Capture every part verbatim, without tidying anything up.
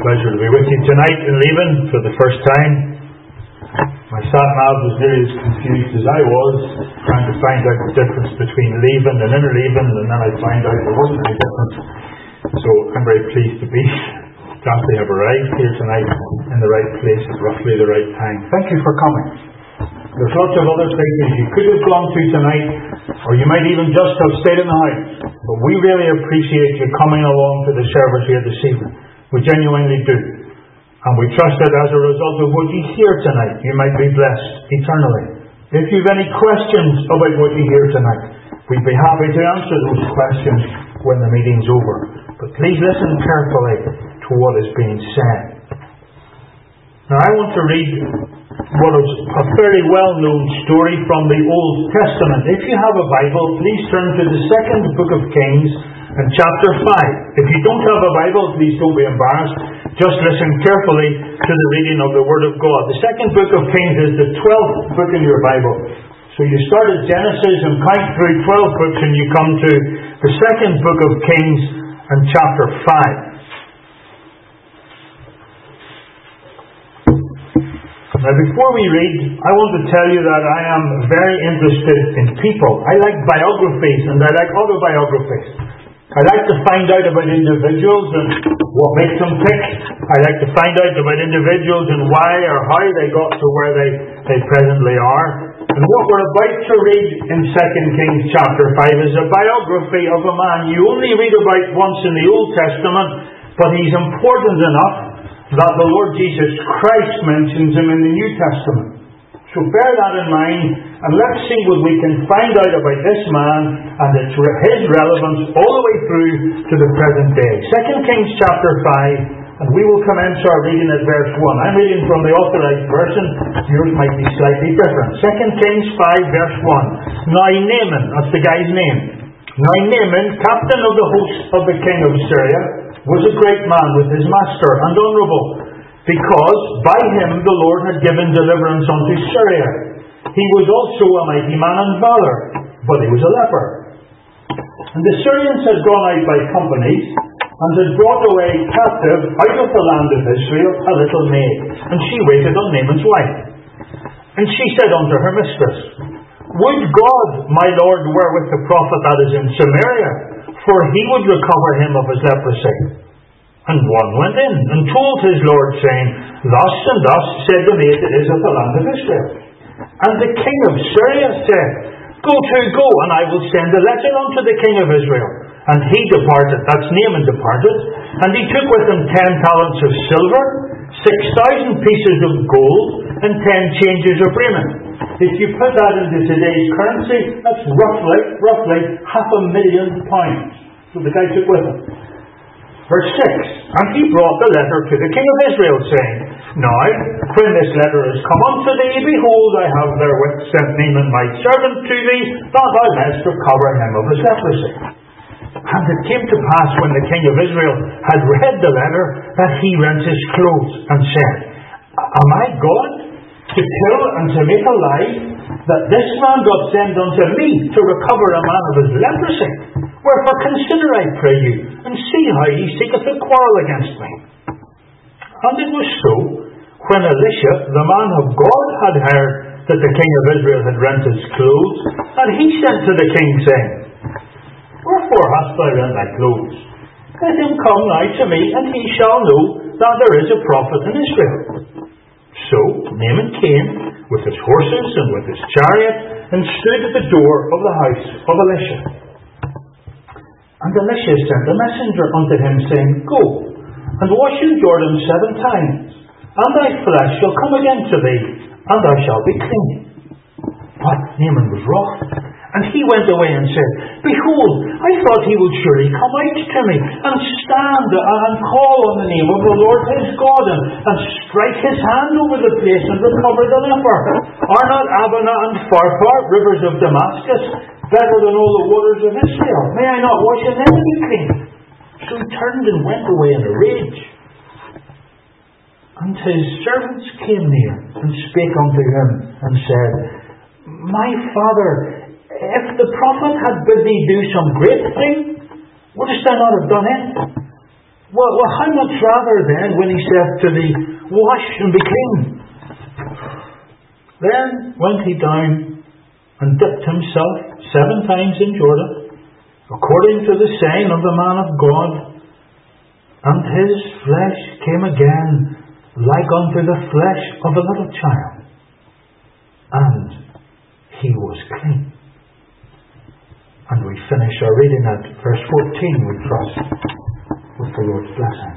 Pleasure to be with you tonight in Leven for the first time. My sat-nav was nearly as confused as I was, trying to find out the difference between Leven and Inner Leven, and then I find out there wasn't any difference. So I'm very pleased to be glad to have arrived here tonight in the right place at roughly the right time. Thank you for coming. There's lots of other places you could have gone to tonight, or you might even just have stayed in the house. But we really appreciate you coming along to the service here this evening. We genuinely do. And we trust that as a result of what you hear tonight, you might be blessed eternally. If you've any questions about what you hear tonight, we'd be happy to answer those questions when the meeting's over. But please listen carefully to what is being said. Now I want to read what is a fairly well-known story from the Old Testament. If you have a Bible, please turn to the second book of Kings and chapter five. If you don't have a Bible, please don't be embarrassed. Just listen carefully to the reading of the Word of God. The second book of Kings is the twelfth book in your Bible. So you start at Genesis and count through twelve books and you come to the second book of Kings and chapter five. Now before we read, I want to tell you that I am very interested in people. I like biographies and I like autobiographies. I like to find out about individuals and what makes them tick. I like to find out about individuals and why or how they got to where they, they presently are. And what we're about to read in Second Kings chapter five is a biography of a man you only read about once in the Old Testament, but he's important enough that the Lord Jesus Christ mentions him in the New Testament. So bear that in mind, and let's see what we can find out about this man and its, his relevance all the way through to the present day. Second Kings chapter five, and we will commence our reading at verse one. I'm reading from the Authorized Version. Yours might be slightly different. Second Kings five, verse one. Now Naaman, that's the guy's name. Now Naaman, captain of the host of the king of Syria, was a great man with his master and honourable, because by him the Lord had given deliverance unto Syria. He was also a mighty man in valour, but he was a leper. And the Syrians had gone out by companies, and had brought away captive out of the land of Israel a little maid, and she waited on Naaman's wife. And she said unto her mistress, Would God my Lord were with the prophet that is in Samaria, for he would recover him of his leprosy. And one went in and told his Lord, saying, Thus and thus said the maid that is of the land of Israel. And the king of Syria said, Go to, go, and I will send a letter unto the king of Israel. And he departed, that's Naaman departed, and he took with him ten talents of silver, six thousand pieces of gold, and ten changes of raiment. If you put that into today's currency, that's roughly, roughly half a million pounds. So the guy took with him. Verse six, And he brought the letter to the king of Israel, saying, Now, when this letter is come unto thee, behold, I have therewith sent Naaman my servant to thee, that thou mayest recover him of his leprosy. And it came to pass, when the king of Israel had read the letter, that he rent his clothes, and said, Am I God to kill and to make alive, that this man doth send unto me to recover a man of his leprosy? Wherefore consider, I pray you, and see how he seeketh a quarrel against me. And it was so, when Elisha, the man of God, had heard that the king of Israel had rent his clothes, and he sent to the king, saying, Wherefore hast thou rent thy clothes? Let him come nigh to me, and he shall know that there is a prophet in Israel. So Naaman came with his horses and with his chariot, and stood at the door of the house of Elisha. And Elisha sent a messenger unto him, saying, Go, and wash in Jordan seven times, and thy flesh shall come again to thee, and thou shalt be clean. But Naaman was wroth, and he went away and said, Behold, I thought he would surely come out to me, and stand and call on the name of the Lord his God, and, and strike his hand over the place, and recover the leper. Are not Abana and Pharpar, rivers of Damascus, better than all the waters of Israel? May I not wash in them and be clean? So he turned and went away in a rage. And his servants came near, and spake unto him, and said, My father, if the prophet had bid thee do some great thing, wouldst thou not have done it? Well, well, how much rather then when he said to thee, wash and be clean? Then went he down and dipped himself seven times in Jordan, according to the saying of the man of God, and his flesh came again like unto the flesh of a little child, and he was clean. And we finish our reading at verse fourteen, we trust, with the Lord's blessing.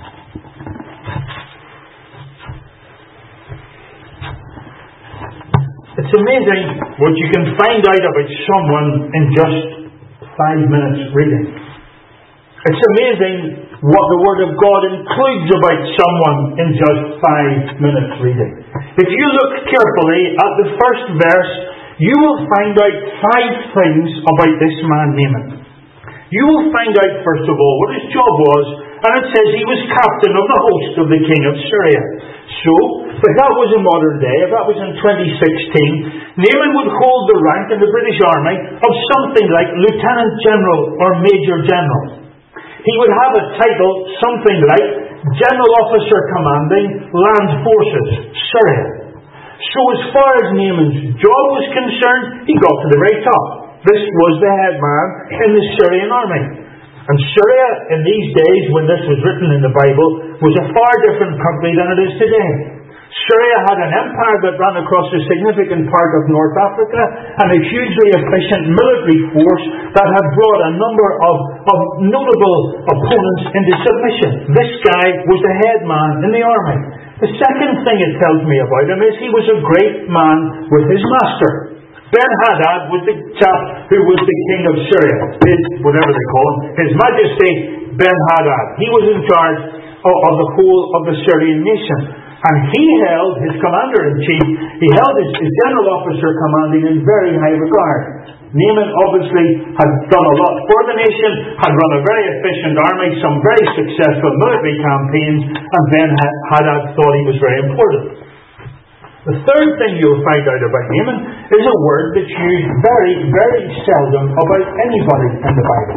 It's amazing what you can find out about someone in just five minutes reading. It's amazing what the Word of God includes about someone in just five minutes reading. If you look carefully at the first verse, you will find out five things about this man Naaman. You will find out, first of all, what his job was, and it says he was captain of the host of the king of Syria. So, if that was in modern day, if that was in twenty sixteen, Naaman would hold the rank in the British Army of something like Lieutenant General or Major General. He would have a title, something like General Officer Commanding Land Forces, Syria. So as far as Naaman's job was concerned, he got to the very top. This was the head man in the Syrian army. And Syria, in these days, when this was written in the Bible, was a far different country than it is today. Syria had an empire that ran across a significant part of North Africa and a hugely efficient military force that had brought a number of, of notable opponents into submission. This guy was the head man in the army. The second thing it tells me about him is he was a great man with his master. Ben-Hadad was the chap who was the king of Syria, his, whatever they call him, His Majesty Ben-Hadad. He was in charge of, of the whole of the Syrian nation. And he held, his commander-in-chief, he held his, his general officer commanding in very high regard. Naaman obviously had done a lot for the nation, had run a very efficient army, some very successful military campaigns, and Ben-Hadad thought he was very important. The third thing you'll find out about Naaman is a word that's used very, very seldom about anybody in the Bible.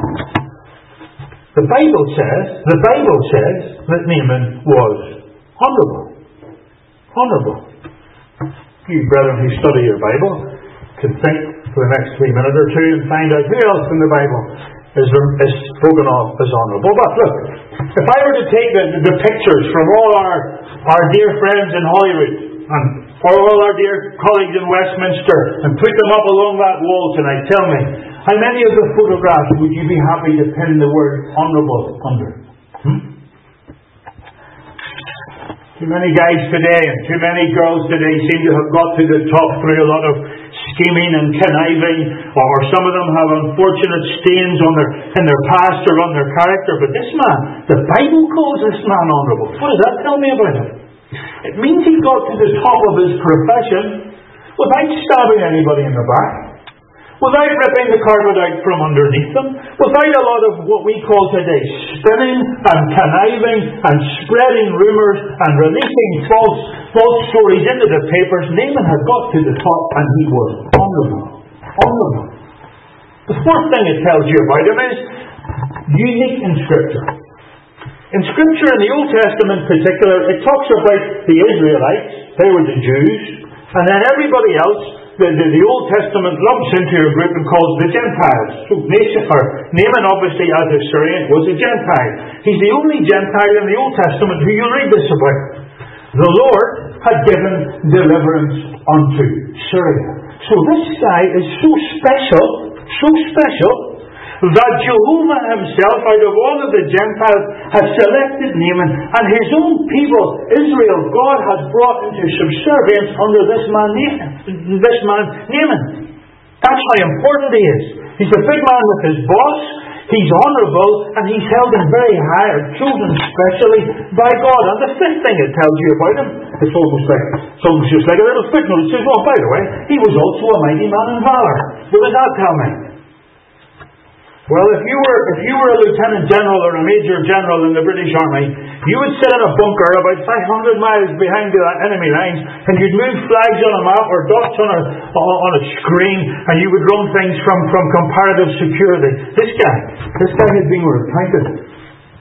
The Bible says, the Bible says that Naaman was honourable. Honourable. You brethren who study your Bible can think for the next three minutes or two and find out who else in the Bible is, is spoken of as honourable. But look, if I were to take the, the pictures from all our, our dear friends in Holyrood and for all our dear colleagues in Westminster and put them up along that wall tonight, tell me, how many of the photographs would you be happy to pin the word honourable under? Hmm? Too many guys today and too many girls today seem to have got to the top through a lot of scheming and conniving, or some of them have unfortunate stains on their in their past or on their character. But this man, the Bible calls this man honourable. What does that tell me about him? It means he got to the top of his profession without stabbing anybody in the back, without ripping the carpet out from underneath them, without a lot of what we call today spinning and conniving and spreading rumours and releasing false false stories into the papers. Naaman had got to the top and he was honourable. Honourable. The fourth thing it tells you about him is unique in Scripture. In Scripture, in the Old Testament in particular, it talks about the Israelites, they were the Jews, and then everybody else, the, the, the Old Testament lumps into a group and calls the Gentiles. So nation, or Naaman, obviously, as a Syrian, was a Gentile. He's the only Gentile in the Old Testament who you'll read this about. The Lord had given deliverance unto Syria. So this guy is so special, so special, that Jehovah himself, out of all of the Gentiles, has selected Naaman, and his own people, Israel, God has brought into subservience under this man, this man Naaman. That's how important he is. He's a big man with his boss, he's honourable, and he's held in very high, or chosen specially by God. And the fifth thing it tells you about him, it's almost like, it's almost just like a little footnote. It says, oh, by the way, he was also a mighty man in valour. What does that tell me? Well, if you were if you were a lieutenant general or a major general in the British Army, you would sit in a bunker about five hundred miles behind the enemy lines, and you'd move flags on a map or dots on a on a screen, and you would run things from, from comparative security. This guy, this guy had been appointed.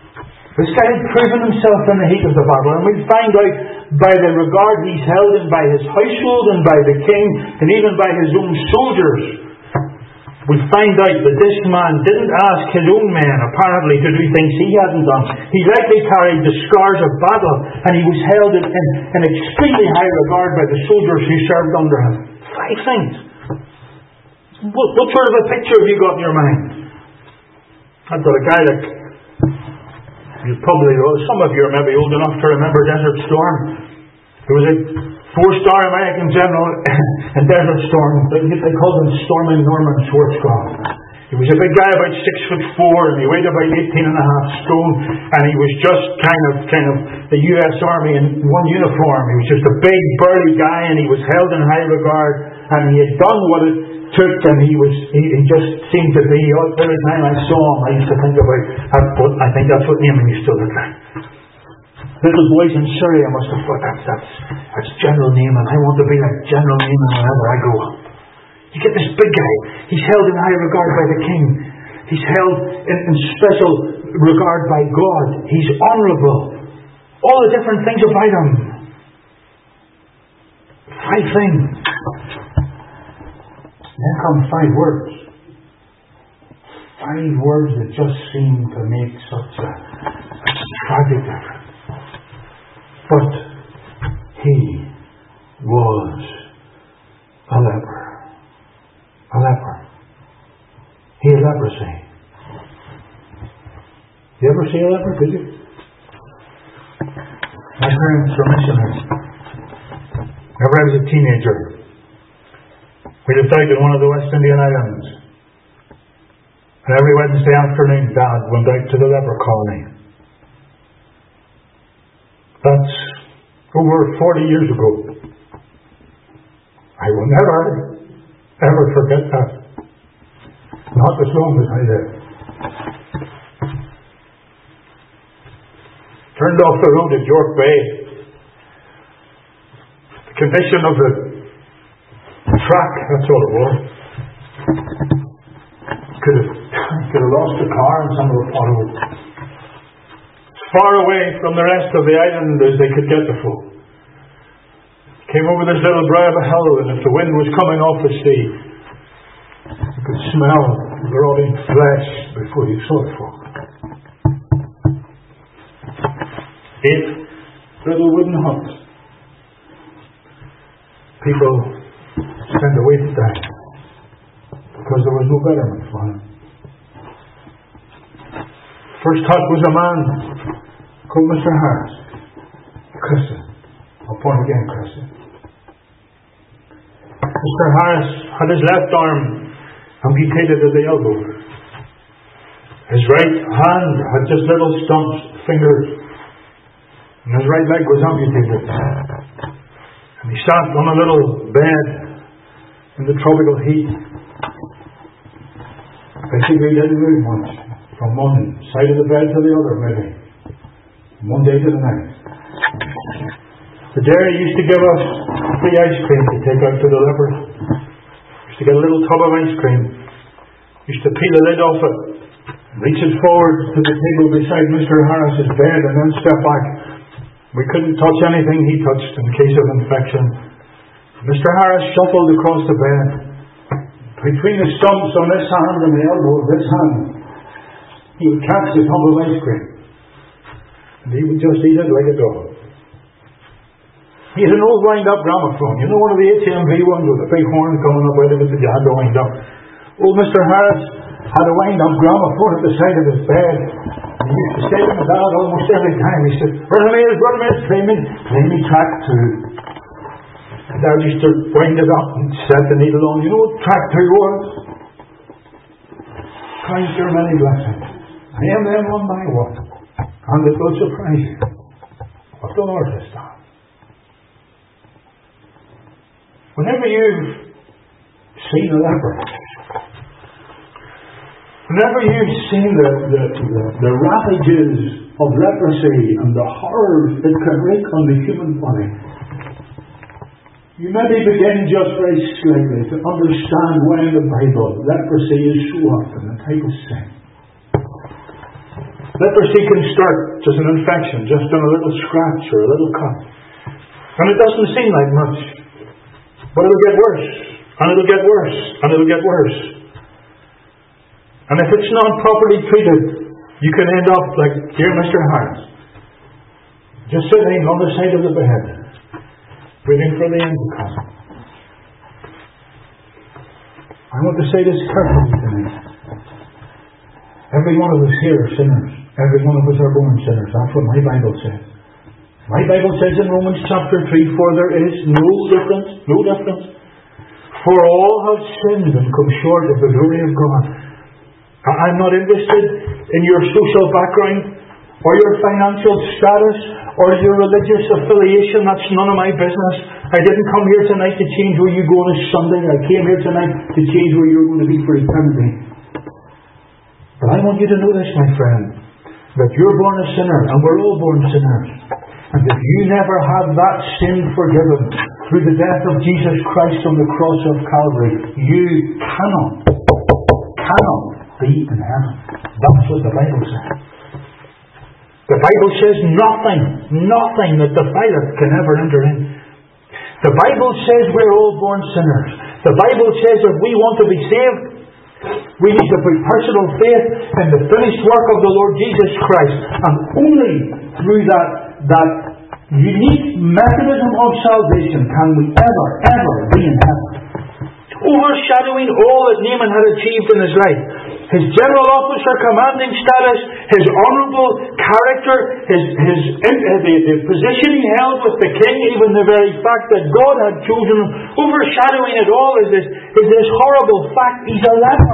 This guy had proven himself in the heat of the battle, and we find out by the regard he's held in by his household and by the king and even by his own soldiers. We find out that this man didn't ask his own men, apparently, to do things he hadn't done. He likely carried the scars of battle, and he was held in, in, in extremely high regard by the soldiers who served under him. Five things. What, what sort of a picture have you got in your mind? I've got a guy that you probably, some of you are maybe old enough to remember Desert Storm. There was a four-star American general in Desert Storm. They called him Storming Norman Schwarzkopf. He was a big guy, about six foot four, and he weighed about eighteen and a half stone, and he was just kind of, kind of the U S Army in one uniform. He was just a big, burly guy, and he was held in high regard, and he had done what it took, and he was, he, he just seemed to be, every time I saw him, I used to think about, I think that's what Naaman used to look like. Little boys in Syria must have thought, that's, that's, that's General Naaman. I want to be like General Naaman whenever I grow up. You get this big guy. He's held in high regard by the king. He's held in, in special regard by God. He's honourable. All the different things about him. Five things. Then come five words. Five words that just seem to make such a, a tragic difference. But he was a leper. A leper. He had leprosy. You ever see a leper, did you? My parents were missionaries. Whenever I was a teenager, we lived out in one of the West Indian islands. And every Wednesday afternoon, Dad went out to the leper colony. That's over forty years ago. I will never, ever forget that. Not as long as I live. Turned off the road at York Bay. The condition of the track, that's all it was. Could have, could have lost the car and some of the potholes. Far away from the rest of the island as they could get the folk. Came over this little brow of a hill, and if the wind was coming off the sea, you could smell the rotting flesh before you saw the folk. Eight little wooden huts. People spent a wait time because there was no betterment for them. First hut was a man called Mister Harris, a Christian, a born again Christian. Mister Harris had his left arm amputated at the elbow. His right hand had just little stumps, fingers, and his right leg was amputated. And he sat on a little bed in the tropical heat. Basically, he didn't move much from one side of the bed to the other, maybe. From one day to the next. The dairy used to give us free ice cream to take out to the lepers. Used to get a little tub of ice cream. Used to peel the lid off it, reach it forward to the table beside Mister Harris's bed, and then step back. We couldn't touch anything he touched in case of infection. Mister Harris shuffled across the bed. Between the stumps on this hand and the elbow of this hand, he would catch the tub of ice cream. And he would just eat it like a dog. He had an old wind-up gramophone. You know, one of the H M V ones with a big horn coming up with it with the jazz wind up. Old Mister Harris had a wind-up gramophone at the side of his bed. And he used to say to my dad almost every time, he said, "Brother Mills, Brother Mills, play me, play me track two." And Dad used to wind it up and set the needle on. You know what track two was? Count your many blessings. Name them one by one. And it will surprise you what the Lord has done. Whenever you've seen a leper, whenever you've seen the, the, the, the ravages of leprosy and the horrors it can wreak on the human body, you maybe begin just very slightly to understand why in the Bible leprosy is so often a type of sin. Leprosy can start just an infection, just on a little scratch or a little cut. And it doesn't seem like much. But it'll get worse. And it'll get worse. And it'll get worse. And if it's not properly treated, you can end up like dear Mister Harris, just sitting on the side of the bed, waiting for the end to come. I want to say this carefully tonight. Every one of us here are sinners. Every one of us are born sinners. That's what my Bible says. My Bible says in Romans chapter three, for there is no difference, no difference. For all have sinned and come short of the glory of God. I'm not interested in your social background, or your financial status, or your religious affiliation. That's none of my business. I didn't come here tonight to change where you go on a Sunday. I came here tonight to change where you're going to be for eternity. But I want you to know this, my friend, that you're born a sinner, and we're all born sinners. And if you never have that sin forgiven through the death of Jesus Christ on the cross of Calvary, you cannot, cannot be in heaven. That's what the Bible says. The Bible says nothing, nothing that defileth can ever enter in. The Bible says we're all born sinners. The Bible says if we want to be saved, we need to put personal faith in the finished work of the Lord Jesus Christ. And only through that, that unique mechanism of salvation can we ever, ever be in heaven. Overshadowing all that Naaman had achieved in his life. His general officer commanding status, his honourable character, his, his uh, the, the position he held with the king, even the very fact that God had chosen him, overshadowing it all is this, is this horrible fact he's a leper.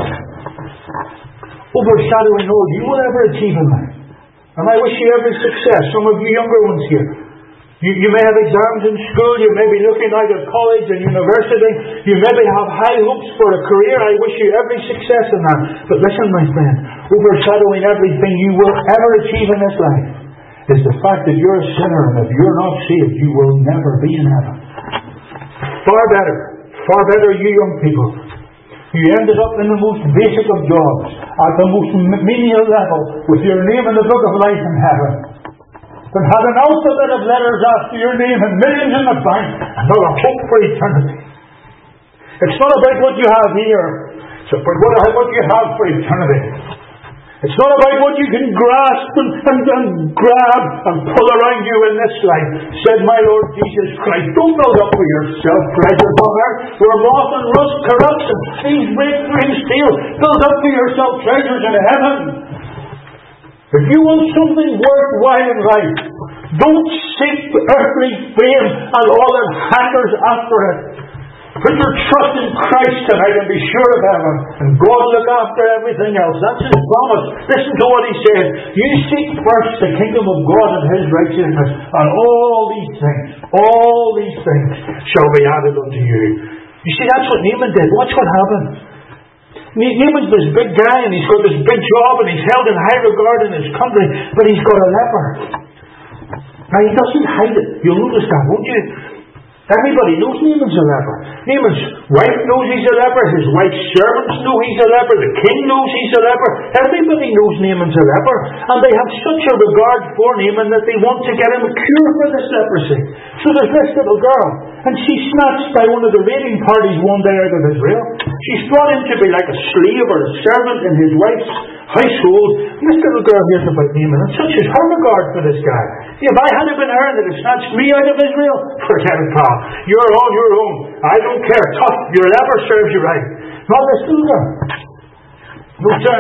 Overshadowing all you will ever achieve in life. And I wish you every success. Some of you younger ones here, You, you may have exams in school, you may be looking out at college and university, you maybe have high hopes for a career. I wish you every success in that. But listen, my friend, overshadowing everything you will ever achieve in this life is the fact that you're a sinner, and if you're not saved, you will never be in heaven. Far better, far better, you young people. You ended up in the most basic of jobs, at the most menial level, with your name in the book of life in heaven, than have an alphabet of letters after your name and millions in the bank and not a hope for eternity. It's not about what you have here, it's about what you have for eternity. It's not about what you can grasp and, and, and grab and pull around you in this life. Said my Lord Jesus Christ, don't build up for yourself treasures on earth where moth and rust corrupts and thieves break through and steal. Build up for yourself treasures in heaven. If you want something worthwhile in life, don't seek earthly fame and all that hankers after it. Put your trust in Christ tonight and be sure of heaven, and God will look after everything else. That's His promise. Listen to what He says. You seek first the kingdom of God and His righteousness, and all these things, all these things shall be added unto you. You see, that's what Naaman did. Watch what happened. Naaman's this big guy, and he's got this big job, and he's held in high regard in his country, but he's got a leper. Now, he doesn't hide it. You'll notice that, won't you? Everybody knows Naaman's a leper. Naaman's wife knows he's a leper. His wife's servants know he's a leper. The king knows he's a leper. Everybody knows Naaman's a leper. And they have such a regard for Naaman that they want to get him a cure for this leprosy. So there's this little girl, and she's snatched by one of the raiding parties one day out of Israel. She's brought in to be like a slave or a servant in his wife's household. And this little girl hears about Naaman, and such is her regard for this guy. See, if I had been her that had snatched me out of Israel, forget it, pal. You're on your own. I don't care. Tough. Your leper serves you right. Not this little girl. No, sir.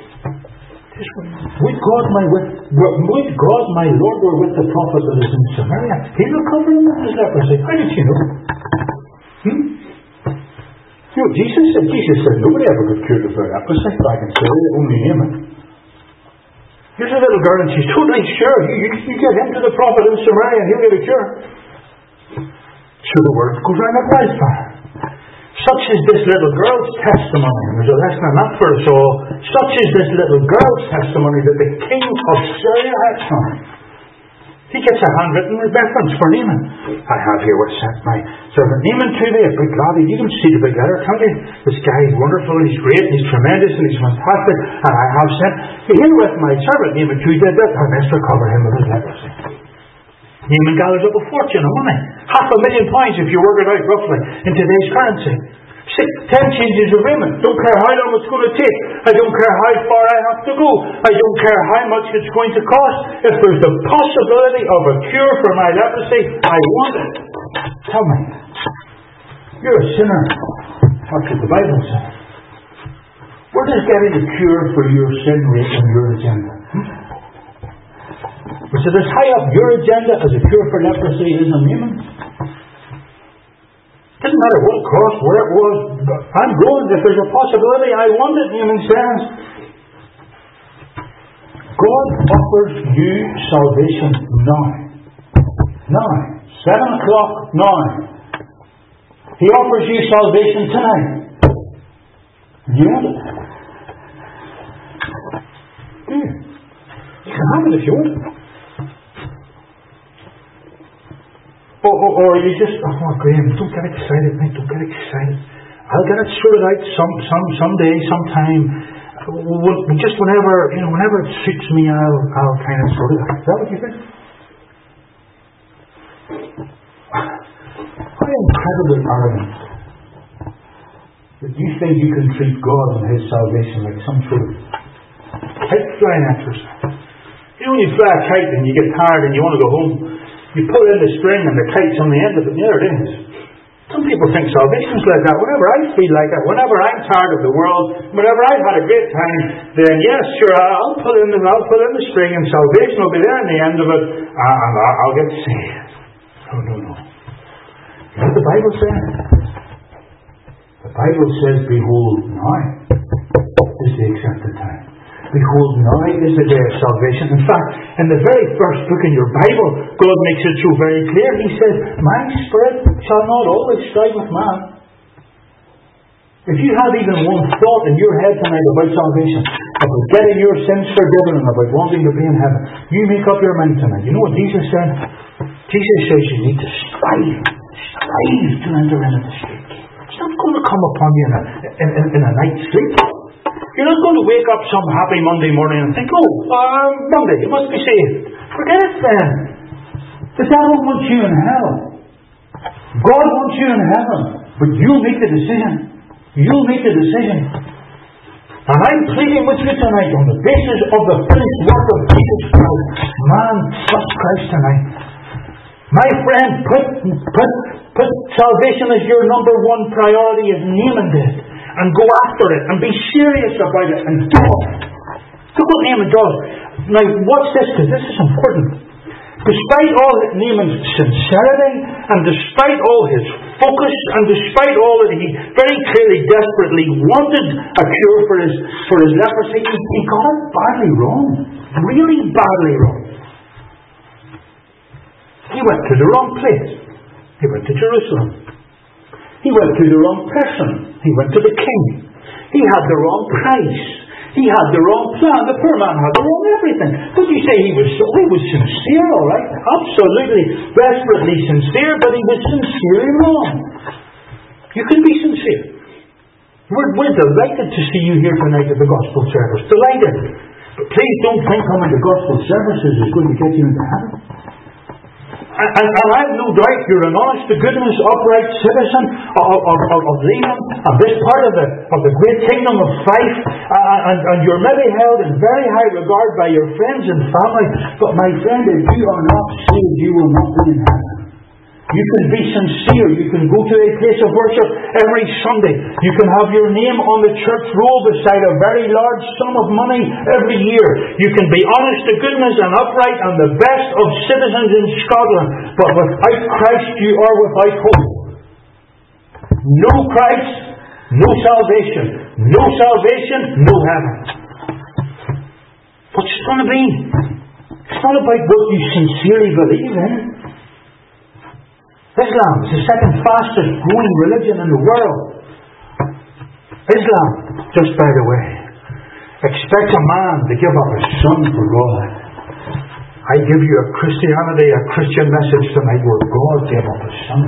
Would God, my with, would God, my Lord, were with the prophet that is in Samaria. He will cover him with his leprosy. How did you know? Hmm? You know, Jesus said, Jesus said, nobody ever got cured of their leprosy back in Syria, only Naaman. Here's a little girl, and she's totally sure. You, you, you get him to the prophet in Samaria, and he'll get a cure. So the word goes around like wildfire. Such is this little girl's testimony. There's a lesson on that for us all. Such is this little girl's testimony that the king of Syria had come. He gets a handwritten reference for Naaman. I have here what sent my servant Naaman to thee, a big lad. You can see the big letter, can't you? This guy is wonderful, and he's great, and he's tremendous, and he's fantastic, and I have sent herewith my servant Naaman to thee, that thou mayst recover him of his leprosy. Naaman gathers up a fortune of money. Half a million pounds if you work it out roughly in today's currency. Six, ten changes of raiment. Don't care how long it's going to take. I don't care how far I have to go. I don't care how much it's going to cost. If there's the possibility of a cure for my leprosy, I want it. Tell me. You're a sinner. That's what the Bible says. Where does getting a cure for your sin rate on your agenda? Hmm? Was it as high up your agenda as a cure for leprosy is on Naaman? Doesn't matter what it cost, where it was. I'm going. If there's a possibility, I want it, Naaman says. God offers you salvation now. Now. Seven o'clock now. He offers you salvation tonight. You want it? Do you? You can have it if you want it. Or, or, or you just, oh Graham, don't get excited, mate, don't get excited. I'll get it sorted out some, some, someday, sometime. Just whenever, you know, whenever it suits me, I'll, I'll kind of sort it out. Is that what you think? How incredibly arrogant that you think you can treat God and His salvation like some sort of kite flying exercise. You know, when you fly a kite and you get tired and you want to go home, you pull in the string and the kite's on the end of it, and there it is. Some people think salvation's like that. Whenever I feel like that, whenever I'm tired of the world, whenever I've had a great time, then yes, sure, I'll pull in the, I'll pull in the string and salvation will be there in the end of it, and I'll get saved. No, no, no. You know what the Bible says? The Bible says, behold, now is the accepted time. Behold, now is the day of salvation. In fact, in the very first book in your Bible, God makes it so very clear. He says, my spirit shall not always strive with man. If you have even one thought in your head tonight about salvation, about getting your sins forgiven and about wanting to be in heaven, you make up your mind tonight. You know what Jesus said? Jesus says you need to strive. Strive to enter into the straight gate. It's not going to come upon you in a, in, in, in a night's sleep. You're not going to wake up some happy Monday morning and think, oh, uh, Monday, you must be saved. Forget it then. The devil wants you in hell. God wants you in heaven. But you'll make the decision. You'll make the decision. And I'm pleading with you tonight on the basis of the finished work of Jesus Christ. Man, trust Christ tonight. My friend, put, put, put salvation as your number one priority as Naaman did. And go after it, and be serious about it, and do it. Look what Naaman does. Now, watch this, because this is important. Despite all Naaman's sincerity, and despite all his focus, and despite all that he very clearly, desperately wanted a cure for his for his leprosy, he, he got it badly wrong. Really badly wrong. He went to the wrong place. He went to Jerusalem. He went to the wrong person. He went to the king. He had the wrong price. He had the wrong plan. The poor man had the wrong everything. But you say he was so, he was sincere, all right? Absolutely, desperately sincere, but he was sincerely wrong. You can be sincere. We're, we're delighted to see you here tonight at the gospel service. Delighted. But please don't think coming to gospel services is going to get you into heaven. And, and, and I have no doubt you're an honest to goodness, upright citizen of, of, of, of Leland, and this part of the of the great kingdom of Fife, uh, and, and you're maybe held in very high regard by your friends and family. But my friend, if you are not saved, you will not be in heaven. You can be sincere. You can go to a place of worship every Sunday. You can have your name on the church roll beside a very large sum of money every year. You can be honest to goodness and upright and the best of citizens in Scotland. But without Christ, you are without hope. No Christ, no salvation. No salvation, no heaven. What's it going to be? It's not about what you sincerely believe in. Islam is the second fastest growing religion in the world. Islam, just by the way, expects a man to give up his son for God. I I give you a Christianity, a Christian message tonight where God gave up His Son.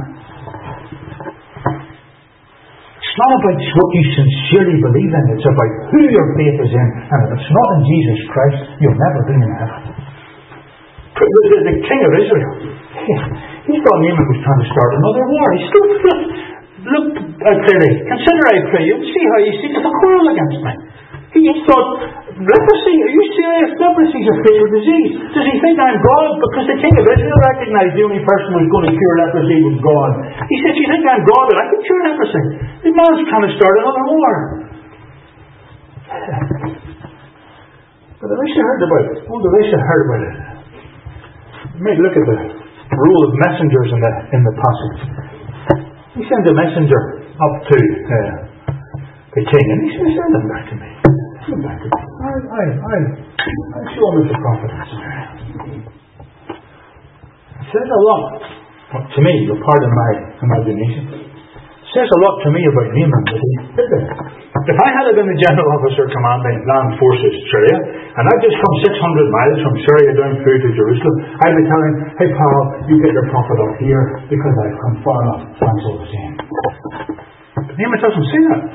It's not about what you sincerely believe in. It's about who your faith is in. And if it's not in Jesus Christ, you'll never be in heaven. The, the, the King of Israel, he thought Naaman was trying to start another war. He stood, look, look, I pray, consider I pray you, see how you seek to quarrel against me. He, he thought, leprosy, are you serious? Leprosy is a fatal disease. Does he think I'm God? Because the King of Israel recognized the only person who was going to cure leprosy was God. He said, you think I'm God that I can cure leprosy? The man's trying to start another war. But at least you heard about it. Oh, at least you heard about it. You might look at the rule of messengers in the in the passage. He sends a messenger up to uh, the king, and he says, "Send him back to me. Send him back to me. I, I, I, I show him the providence." It says a lot to me. You'll pardon my imagination. It says a lot to me about Naaman that he did this. If I had been the general officer commanding land forces Syria, and I'd just come six hundred miles from Syria down through to Jerusalem, I'd be telling, hey pal, you get your prophet up here because I've come far enough to cancel the same. But Naaman doesn't say that.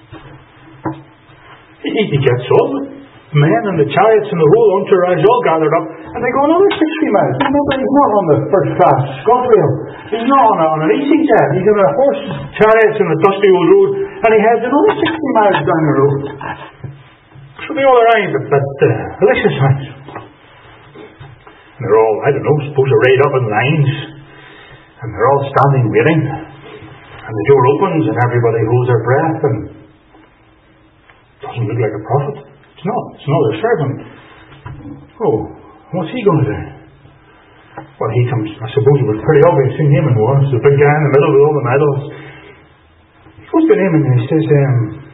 He, he gets all the men and the chariots and the whole entourage all gathered up, and they go another sixty miles. Remember, he's not on the first class ScotRail. He's not on, a, on an EasyJet. He's on a horse chariots in the dusty old road, and he heads another sixty miles down the road. So they all arrive at that uh, Alicia's house. And they're all, I don't know, supposed to arrayed up in lines, and they're all standing waiting. And the door opens, and everybody holds their breath, and it doesn't look like a prophet. It's not. It's not their servant. Oh, what's he going to do? Well, he comes, I suppose it was pretty obvious who Naaman was. The big guy in the middle with all the medals. He goes to Naaman and he says, um,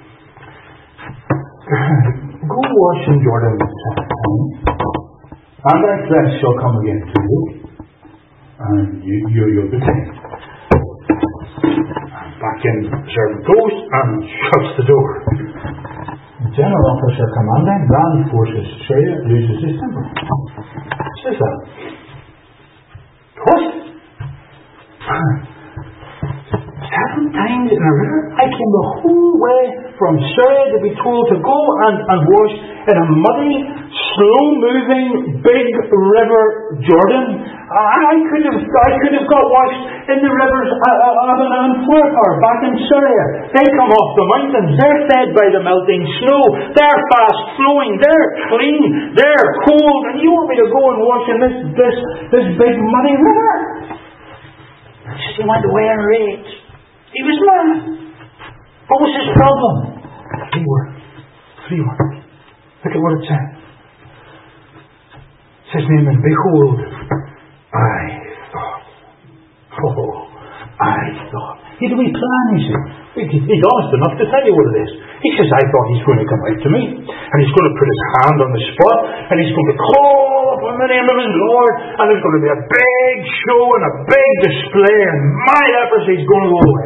go wash in Jordan, and thy flesh shall come again to you, and you, you, you'll be saved. And back in, the servant goes and shuts the door. The general officer commanding land forces Syria loses his temper. Says that. What? Seven times in a river? I came the whole way from Syria to be told to go and, and wash in a muddy, slow-moving, big river, Jordan. I could have I could have got washed in the rivers of Adana and Farpar back in Syria. They come off the mountains. They're fed by the melting snow. They're fast-flowing. They're clean. They're cold. And you want me to go and wash in this this this big muddy river? He went away and raged. He was mad. What was his problem? Three words. Three words. Look at what it says. It says, Naaman, behold, I thought. Oh, I thought. He had a wee plan, you see. He's honest enough to tell you what it is. He says, I thought he's going to come out to me, and he's going to put his hand on the spot, and he's going to call upon the name of his Lord, and there's going to be a big show and a big display, and my leprosy is going to go away.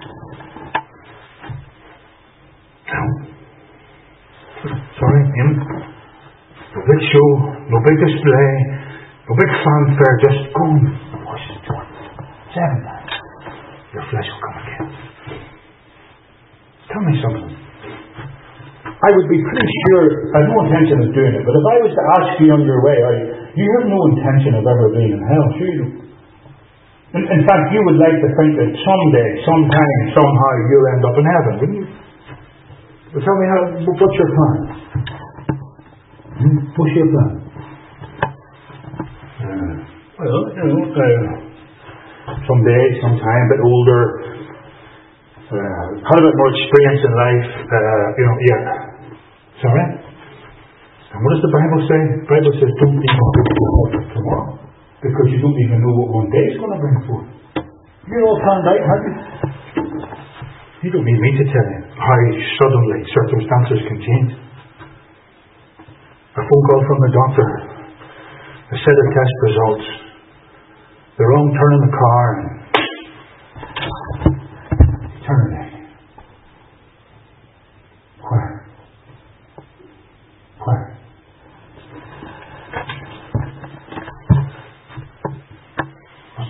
No. Sorry, him. No big show, no big display, no big fanfare, just go and wash the Jordan. Seven times. Your flesh will come again. Tell me something. I would be pretty sure, I have no intention of doing it, but if I was to ask you on your way, I, you have no intention of ever being in hell, sure you do. In, in fact, you would like to think that someday, sometime, somehow, you'll end up in heaven, wouldn't you? But tell me, how, what's your plan? Hmm? What's your plan? Uh, well, you know, uh, someday, sometime, a bit older, uh, had a bit more experience in life, uh, you know, yeah. Is that right? And what does the Bible say? The Bible says, don't even hope for tomorrow, because you don't even know what one day is going to bring forth. You're all planned out, have you? You don't need me to tell you how suddenly circumstances can change. A phone call from the doctor, a set of test results, the wrong turn in the car, and eternity. Where? Where?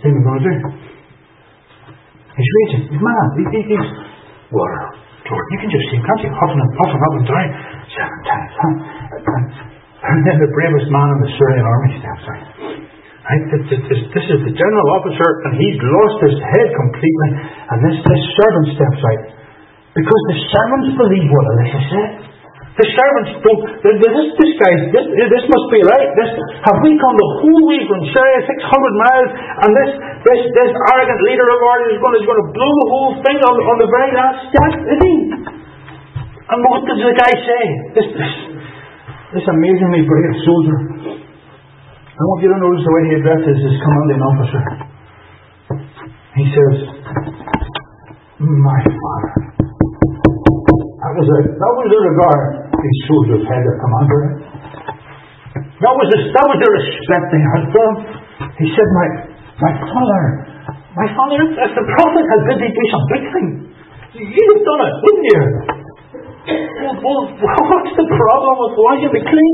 Stephen going to do? He's raging. He's mad. He, he, he's water. Lord, you can just see him, can't you? Huffing and puffing up and down. Seven times. Huh? And then the bravest man in the Syrian army steps out. Right? This, this, this is the general officer, and he's lost his head completely. And this, this servant steps out. Because the servants believe what Elisha said. The servants don't. This, this guy, this, this must be right. This, have we come the whole way from Syria, six hundred miles, and this, this, this arrogant leader of ours is going, to, is going to blow the whole thing on, on the very last step, is he? And what does the guy say? This, this, this amazingly brave soldier. I want you to notice the way he addresses his commanding officer. He says, "My father." That was a, that was the regard these soldiers had their commander. That was, a, that was the respect they had for him. He said, my, my father, my father, if the prophet had bid thee do some big thing, you'd have done it, wouldn't you? Well, well, what's the problem with washing the clean?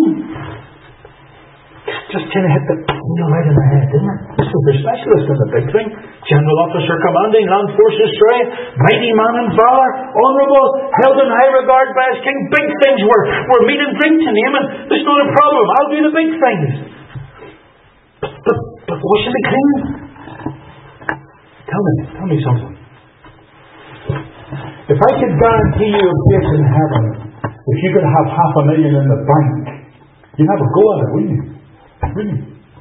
Just kind of hit the nail right in the head, didn't it? This was the specialist in the big thing. General officer commanding land forces Syria, mighty man in valour, honourable, held in high regard by his king. Big things were, were meat and drink to name, and there's not a problem. I'll do the big things. But, but, but washing the clean? Tell me, tell me something. If I could guarantee you a place in heaven, if you could have half a million in the bank, you'd have a go at it, wouldn't you? Wouldn't you?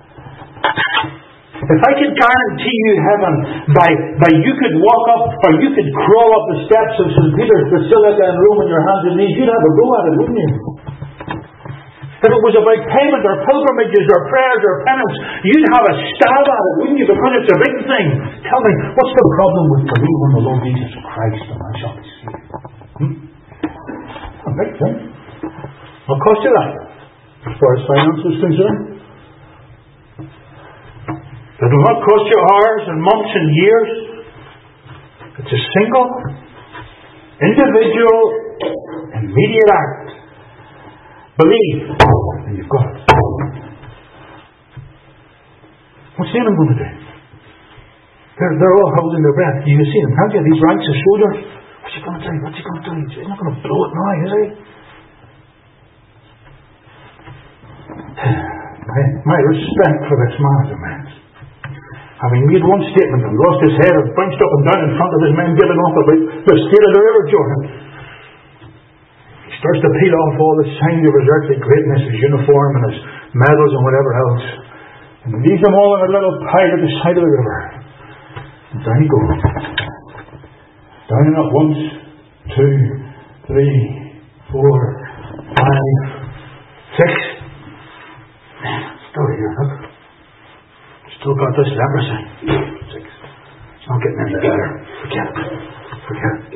If I could guarantee you heaven by, by you could walk up or you could crawl up the steps of Saint Peter's Basilica in Rome on your hands and knees, you'd have a go at it, wouldn't you? If it was about payment or pilgrimages or prayers or penance, you'd have a stab at it, wouldn't you? Because it's a big thing. Tell me, what's the problem with believing in the Lord Jesus Christ and I shall be saved? Hmm? A big thing. What cost you that? As far as finance is concerned? It will not cost you hours and months and years. It's a single, individual, immediate act. Believe, and you've got it. What's Naaman going to do? They're, they're all holding their breath. You see them, can't you? These ranks of soldiers. What's he going to do? What's he going to do? He's not going to blow it now, is he? My, my respect for this man is immense. Having made one statement and lost his head and bounced up and down in front of his men, giving off about the state of the river Jordan, he starts to peel off all the signs of his earthly greatness, his uniform and his medals and whatever else, and leaves them all in a little pile at the side of the river. And down he goes. Down and up once, two, three, four, five, six. Still here, look. Still got this leprosy. Six. It's not getting any better. Forget it. Forget it.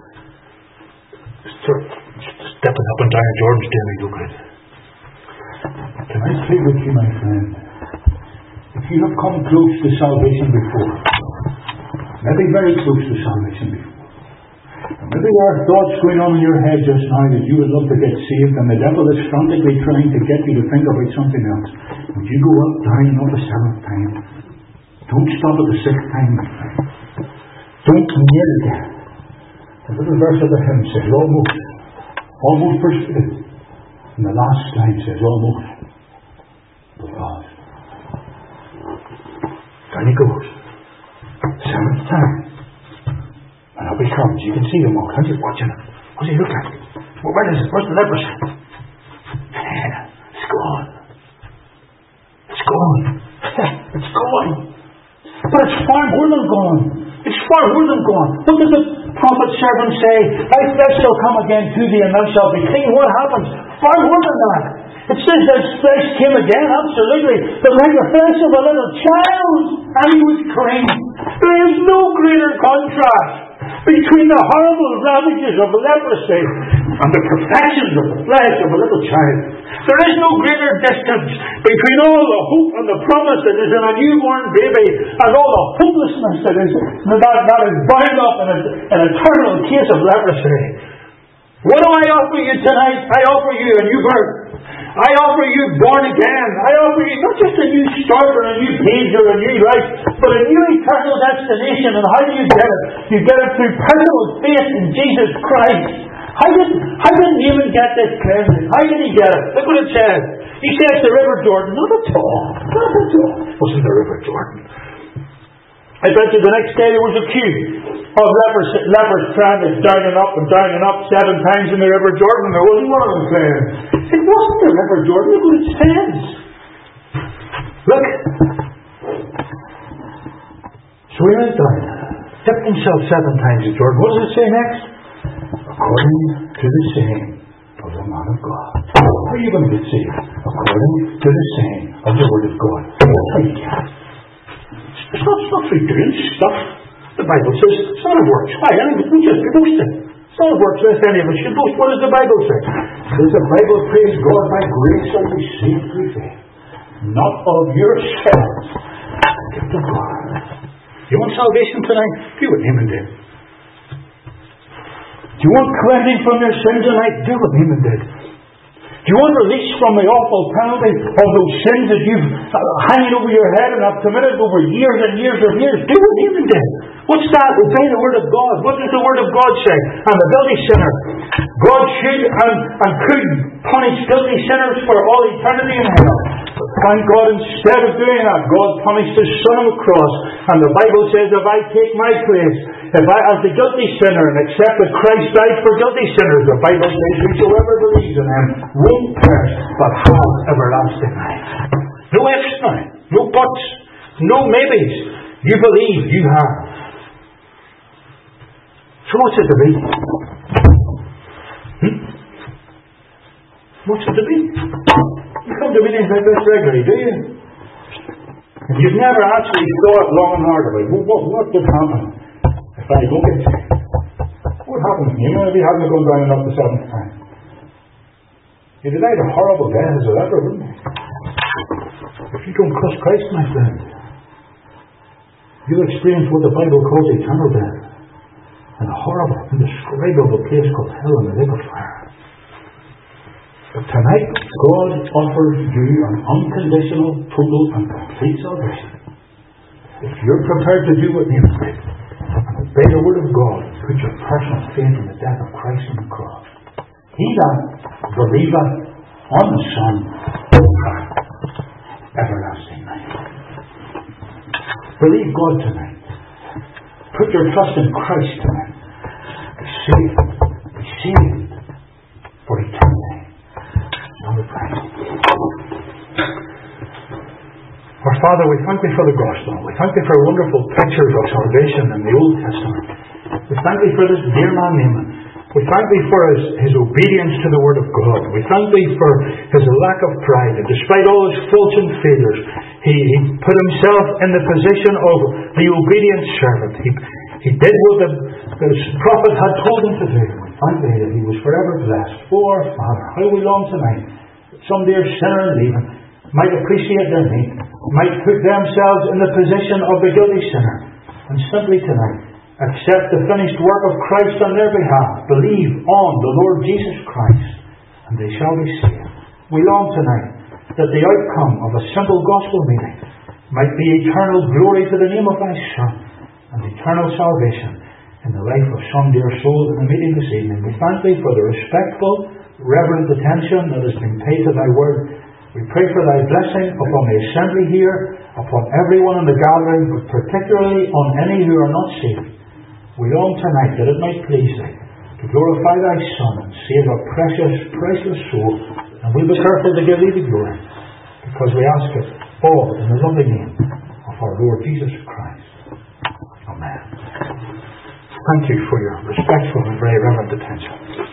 Start stepping up and down Jordan's doing me no good. Can I say with you, my friend, if you have come close to salvation before, maybe very close to salvation before, maybe there are thoughts going on in your head just now that you would love to get saved, and the devil is frantically trying to get you to think about something else. Would you go up, down, and up the seventh time? Don't stop at the sixth time, my friend. Don't kneel again. The little verse of the hymn says, almost, almost persuaded. And the last line says, almost. But God. Down he goes. Seventh time. And up he comes. You can see them all. Can't you? Watching him. What's he look at? Well, where is it? Where's the leprosy? It's gone. It's gone. It's gone. But it's far more than gone. It's far more than gone. What does the prophet's servant say? Thy flesh shall come again to thee, and thou shalt be clean. What happens? Far more than that. It says that his flesh came again, absolutely. But like the flesh of a little child, and he was clean. There is no greater contrast between the horrible ravages of leprosy and the perfections of the flesh of a little child. There is no greater distance between all the hope and the promise that is in a newborn baby and all the hopelessness that is that, that is bound up in a, an eternal case of leprosy. What do I offer you tonight? I offer you a new birth. I offer you born again. I offer you not just a new start or a new page or a new life, but a new eternal destination. And how do you get it? You get it through personal faith in Jesus Christ. How did, how did Naaman get this cleansing? How did he get it? Look what it says. He says the River Jordan. Not at all. Not at all. It wasn't the River Jordan. I bet you the next day there was a queue of lepers, lepers trying to down and up and down and up seven times in the River Jordan. There wasn't one of them cleansed. It wasn't the River Jordan. Look what it says. Look. So he went down, dipped himself seven times in Jordan. What does it say next? According to the saying of the man of God. How are you going to get saved? According to the saying of the word of God. That's how you get it. It's not, it's not through doing stuff. The Bible says it's not of works. Why? I mean, we just be boasting. It's not of works lest any of us should boast. What does the Bible say? Does the Bible praise God by grace are you saved through faith? Not of yourselves. Gift of God. You want salvation tonight? Do what Naaman did. Do you want cleansing from your sins tonight? Do what Naaman did. Do you want release from the awful penalty of those sins that you've uh, hanging over your head and have committed over years and years and years? Do what Naaman did. What's that? Obey the Word of God. What does the Word of God say? And the guilty sinner, God should and, and could punish guilty sinners for all eternity in hell. But thank God, instead of doing that, God punished His Son on the cross. And the Bible says, if I take my place, if I, as the guilty sinner, and accept that Christ died for guilty sinners, the Bible says, whosoever believes in Him won't perish, but have everlasting life. No ifs now, no buts, no maybes. You believe, you have. So what's it to be? Hmm? What's it to be? You come to meetings like this regularly, do you? And you've never actually thought long and hard about well, what, what would happen if I don't get saved? What would happen to me? You know, if you hadn't gone down and up the seventh time. You'd have died a horrible death as a leper, wouldn't you? If you don't trust Christ, my friend, you'll experience what the Bible calls eternal death. And a horrible, indescribable place called hell in the lake of fire. But tonight, God offers you an unconditional, total, and complete salvation. If you're prepared to do what Naaman did, and obey the Word of God, put your personal faith in the death of Christ on the cross. He that believeth on the Son will have everlasting life. Believe God tonight. Put your trust in Christ tonight. Be saved. Be saved for eternity. Our Father, we thank Thee for the gospel. We thank Thee for wonderful pictures of salvation in the Old Testament. We thank Thee for this dear man Naaman. We thank Thee for his, his obedience to the Word of God. We thank Thee for his lack of pride. And despite all his faults and failures, he, he put himself in the position of the obedient servant. He, he did what the, the prophet had told him to do. We thank Thee that he was forever blessed. Oh, our Father, how we long tonight that some dear sinner and leaving might appreciate their need, might put themselves in the position of the guilty sinner, and simply tonight accept the finished work of Christ on their behalf, believe on the Lord Jesus Christ, and they shall be saved. We long tonight that the outcome of a simple gospel meeting might be eternal glory to the name of Thy Son, and eternal salvation in the life of some dear soul in the meeting this evening. We thank Thee for the respectful, reverent attention that has been paid to Thy Word. We pray for Thy blessing upon the assembly here, upon everyone in the gathering, but particularly on any who are not saved. We long tonight that it might please Thee to glorify Thy Son and save a precious, priceless soul. And we'll be careful to give Thee the glory, because we ask it all in the lovely name of our Lord Jesus Christ. Amen. Thank you for your respectful and very reverent attention.